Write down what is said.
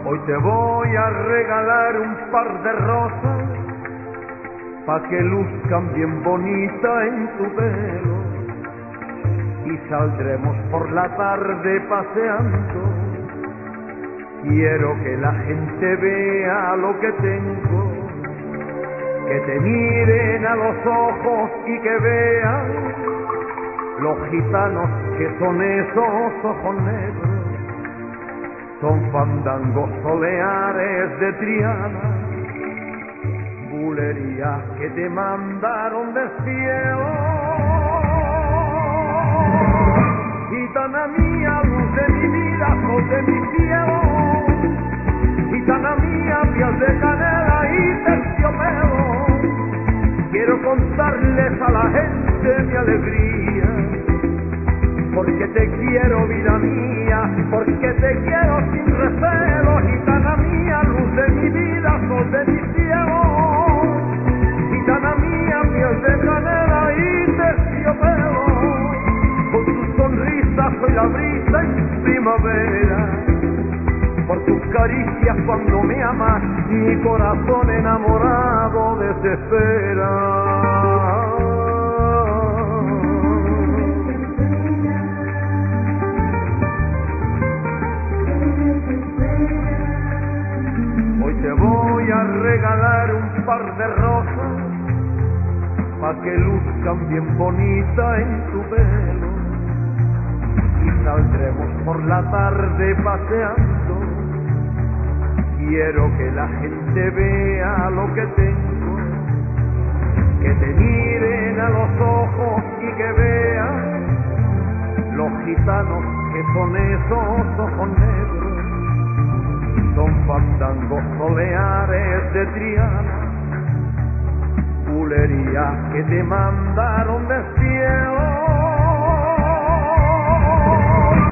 Hoy te voy a regalar un par de rosas pa' que luzcan bien bonita en tu pelo y saldremos por la tarde paseando. Quiero que la gente vea lo que tengo, que te miren a los ojos y que vean los gitanos que son esos ojos negros. Son fandangos soleares de Triana, bulerías que te mandaron del cielo. Gitana mía, luz de mi vida, sol de mi cielo. Gitana mía, piel de canela y terciopelo. Quiero contarles a la gente mi alegría, porque te quiero, vida mía, porque te quiero sin recelo. Gitana mía, luz de mi vida, sol de mi cielo. Gitana mía, piel de canela y terciopelo. Con tu sonrisa soy la brisa en primavera. Por tus caricias cuando me amas, mi corazón enamorado desespera. Te voy a regalar un par de rosas pa' que luzcan bien bonita en tu pelo y saldremos por la tarde paseando. Quiero que la gente vea lo que tengo, que te miren a los ojos y que vean los gitanos que son esos ojos negros. Son fandangos soleares de Triana, bulerías que te mandaron del cielo.